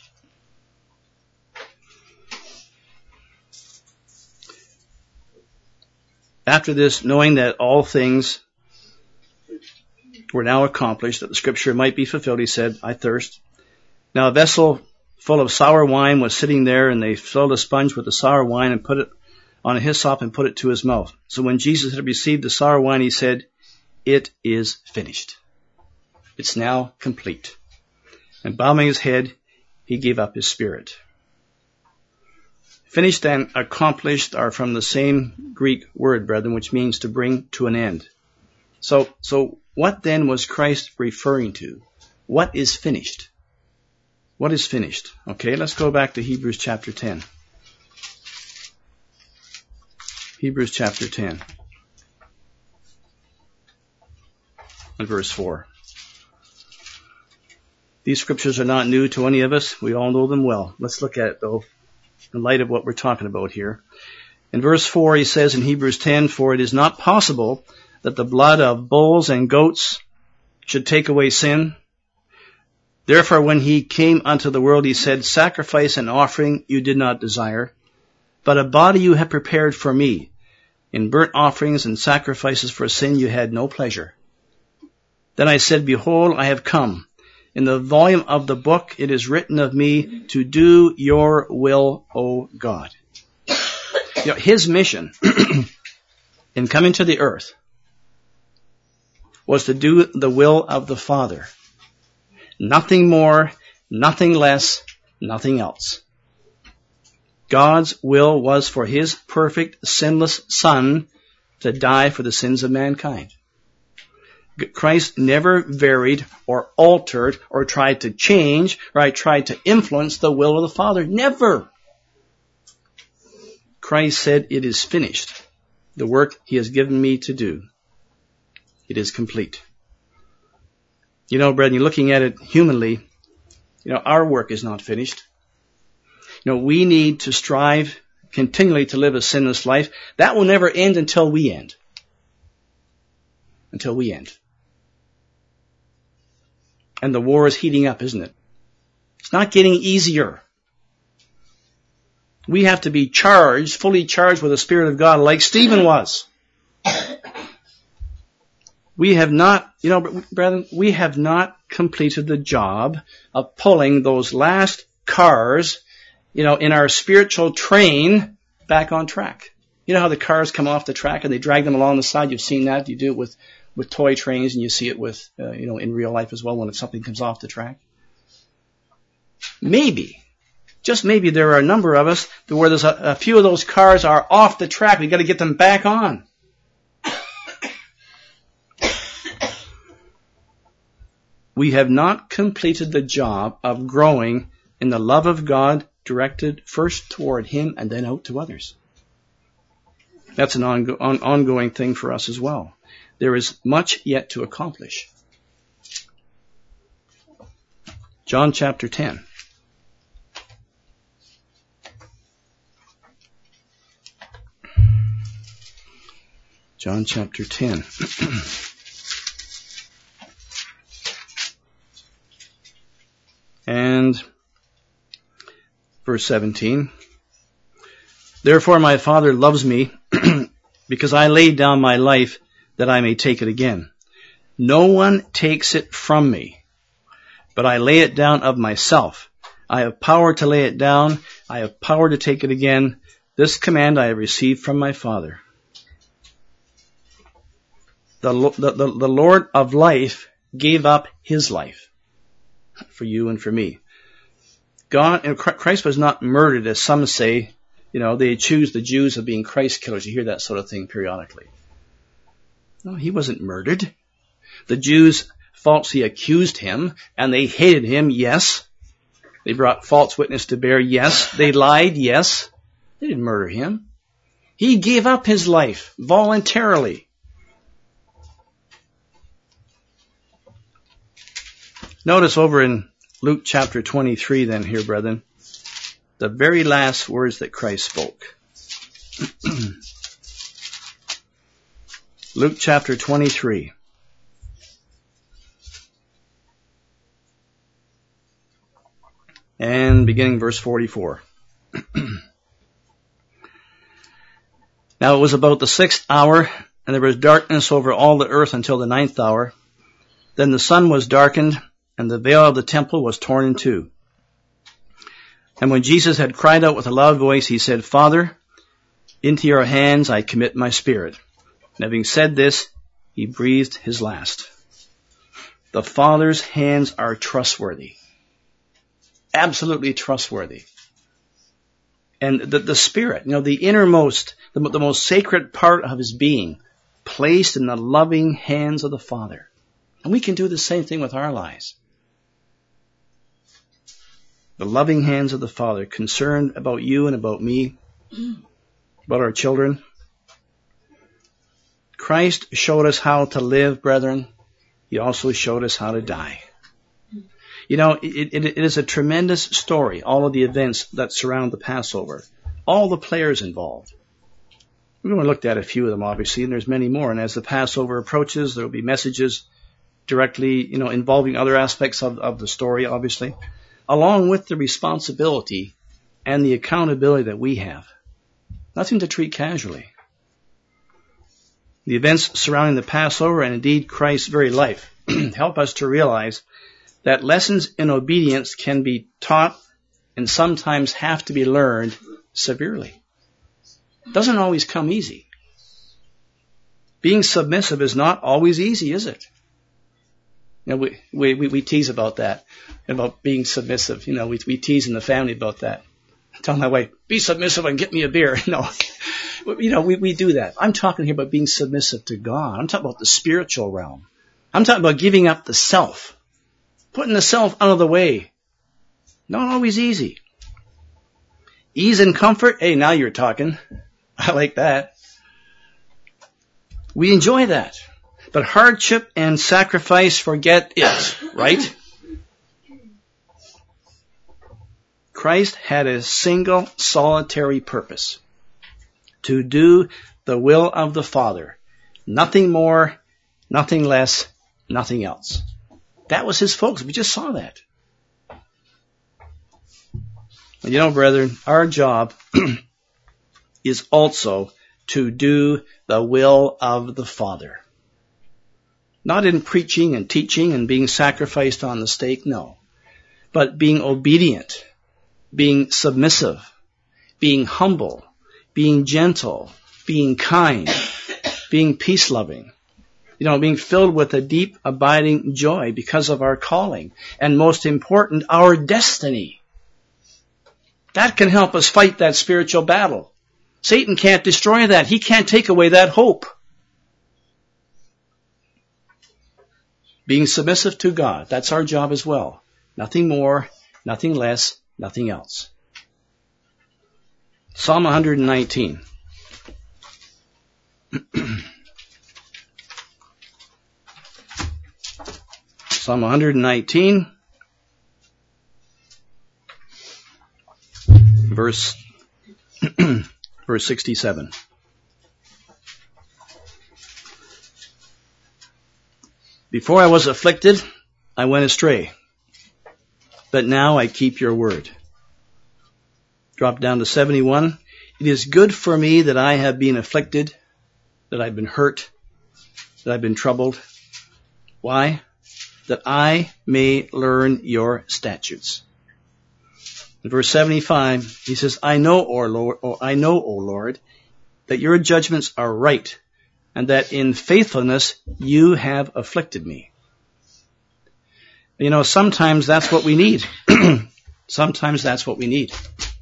After this, knowing that all things were now accomplished, that the Scripture might be fulfilled, he said, I thirst. Now a vessel full of sour wine was sitting there, and they filled a sponge with the sour wine and put it on a hyssop and put it to his mouth. So when Jesus had received the sour wine, he said, it is finished. It's now complete. And bowing his head, he gave up his spirit. Finished and accomplished are from the same Greek word, brethren, which means to bring to an end. So what then was Christ referring to? What is finished? What is finished? Okay, let's go back to Hebrews chapter 10. Hebrews chapter 10. And verse 4. These scriptures are not new to any of us. We all know them well. Let's look at it, though, in light of what we're talking about here. In verse 4, he says in Hebrews 10, for it is not possible that the blood of bulls and goats should take away sin. Therefore, when he came unto the world, he said, sacrifice and offering you did not desire, but a body you have prepared for me. In burnt offerings and sacrifices for sin you had no pleasure. Then I said, behold, I have come. In the volume of the book it is written of me to do your will, O God. His mission in coming to the earth was to do the will of the Father. Nothing more, nothing less, nothing else. God's will was for his perfect, sinless Son to die for the sins of mankind. Christ never varied or altered or tried to change or tried to influence the will of the Father. Never. Christ said, it is finished. The work he has given me to do. It is complete. Brethren, looking at it humanly, our work is not finished. We need to strive continually to live a sinless life. That will never end until we end. Until we end. And the war is heating up, isn't it? It's not getting easier. We have to be charged, fully charged with the Spirit of God, like Stephen was. We have not, brethren, we have not completed the job of pulling those last cars, in our spiritual train back on track. You know how the cars come off the track and they drag them along the side? You've seen that. You do it with toy trains, and you see it with, in real life as well when something comes off the track. Maybe, just maybe, there are a number of us where there's a few of those cars are off the track. We've got to get them back on. We have not completed the job of growing in the love of God, directed first toward him and then out to others. That's an ongoing thing for us as well. There is much yet to accomplish. John chapter 10. John chapter 10. And verse 17. Therefore my Father loves me, because I laid down my life that I may take it again. No one takes it from me, but I lay it down of myself. I have power to lay it down. I have power to take it again. This command I have received from my Father. the Lord of life gave up his life for you and for me. Christ was not murdered, as some say. They accuse the Jews of being Christ killers. You hear that sort of thing periodically. No, he wasn't murdered. The Jews falsely accused him, and they hated him, yes. They brought false witness to bear, yes. They lied, yes. They didn't murder him. He gave up his life voluntarily. Notice over in Luke chapter 23 then here, brethren, the very last words that Christ spoke. Luke chapter 23. And beginning verse 44. Now it was about the 6th hour, and there was darkness over all the earth until the 9th hour. Then the sun was darkened, and the veil of the temple was torn in two. And when Jesus had cried out with a loud voice, he said, Father, into your hands I commit my spirit. And having said this, he breathed his last. The Father's hands are trustworthy. Absolutely trustworthy. And the Spirit, the innermost, the most sacred part of his being, placed in the loving hands of the Father. And we can do the same thing with our lives. The loving hands of the Father, concerned about you and about me, about our children. Christ showed us how to live, brethren. He also showed us how to die. It is a tremendous story, all of the events that surround the Passover, all the players involved. We're going to look at a few of them, obviously, and there's many more. And as the Passover approaches, there will be messages directly, involving other aspects of the story, obviously, along with the responsibility and the accountability that we have. Nothing to treat casually. The events surrounding the Passover, and indeed Christ's very life, help us to realize that lessons in obedience can be taught and sometimes have to be learned severely. It doesn't always come easy. Being submissive is not always easy, is it? We tease about that, about being submissive. We tease in the family about that. I tell my wife, be submissive and get me a beer. No, we do that. I'm talking here about being submissive to God. I'm talking about the spiritual realm. I'm talking about giving up the self. Putting the self out of the way. Not always easy. Ease and comfort. Hey, now you're talking. I like that. We enjoy that. But hardship and sacrifice, forget it, right? Christ had a single solitary purpose. To do the will of the Father. Nothing more, nothing less, nothing else. That was his focus. We just saw that. And brethren, our job is also to do the will of the Father. Not in preaching and teaching and being sacrificed on the stake, no. But being obedient, being submissive, being humble, being gentle, being kind, being peace-loving. Being filled with a deep, abiding joy because of our calling. And most important, our destiny. That can help us fight that spiritual battle. Satan can't destroy that. He can't take away that hope. Being submissive to God, that's our job as well. Nothing more, nothing less, nothing else. Psalm 119. Psalm 119, verse 67. Before I was afflicted, I went astray, but now I keep your word. Drop down to 71. It is good for me that I have been afflicted, that I've been hurt, that I've been troubled. Why? That I may learn your statutes. In verse 75, he says, I know, O Lord, that your judgments are right, and that in faithfulness you have afflicted me. You know, sometimes that's what we need. Sometimes that's what we need.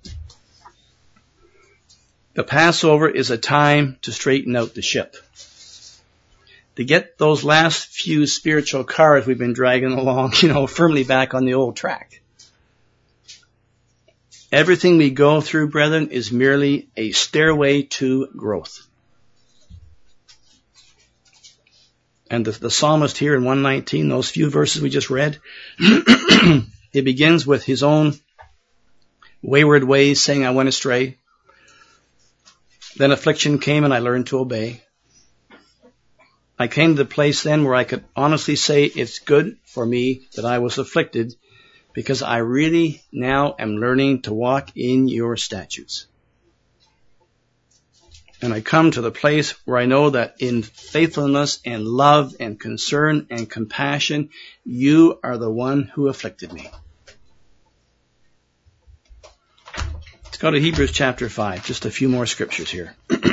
The Passover is a time to straighten out the ship. To get those last few spiritual cars we've been dragging along, firmly back on the old track. Everything we go through, brethren, is merely a stairway to growth. And the psalmist here in 119, those few verses we just read, it begins with his own wayward ways, saying, I went astray. Then affliction came and I learned to obey. I came to the place then where I could honestly say it's good for me that I was afflicted, because I really now am learning to walk in your statutes. And I come to the place where I know that in faithfulness and love and concern and compassion, you are the one who afflicted me. Let's go to Hebrews chapter 5, just a few more scriptures here.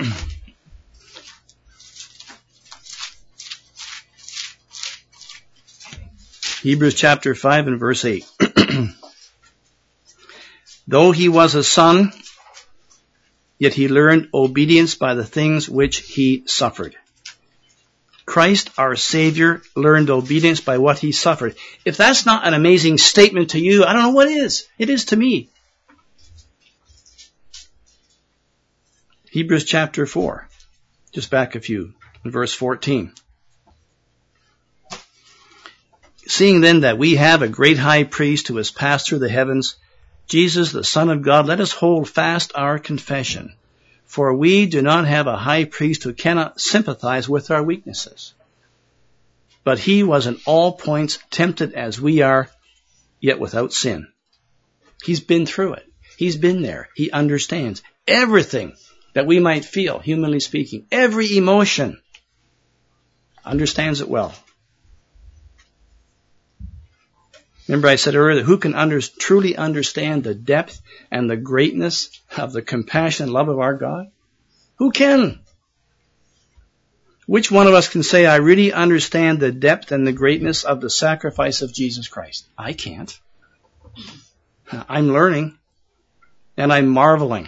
Hebrews chapter 5 and verse 8. Though he was a son, yet he learned obedience by the things which he suffered. Christ, our Savior, learned obedience by what he suffered. If that's not an amazing statement to you, I don't know what is. It is to me. Hebrews chapter 4, just back a few, verse 14. Seeing then that we have a great high priest who has passed through the heavens, Jesus, the Son of God, let us hold fast our confession. For we do not have a high priest who cannot sympathize with our weaknesses. But he was in all points tempted as we are, yet without sin. He's been through it. He's been there. He understands everything that we might feel, humanly speaking. Every emotion. Understands it well. Remember I said earlier, who can truly understand the depth and the greatness of the compassion and love of our God? Who can? Which one of us can say, I really understand the depth and the greatness of the sacrifice of Jesus Christ? I can't. I'm learning, and I'm marveling.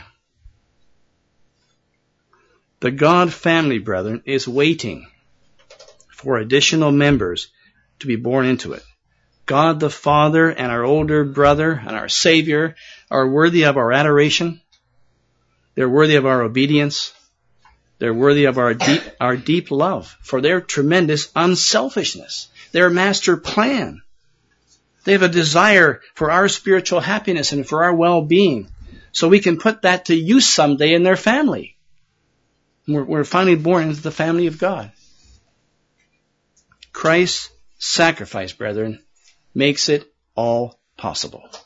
The God family, brethren, is waiting for additional members to be born into it. God the Father and our older brother and our Savior are worthy of our adoration. They're worthy of our obedience. They're worthy of our deep love for their tremendous unselfishness, their master plan. They have a desire for our spiritual happiness and for our well-being, so we can put that to use someday in their family. We're finally born into the family of God. Christ's sacrifice, brethren, makes it all possible.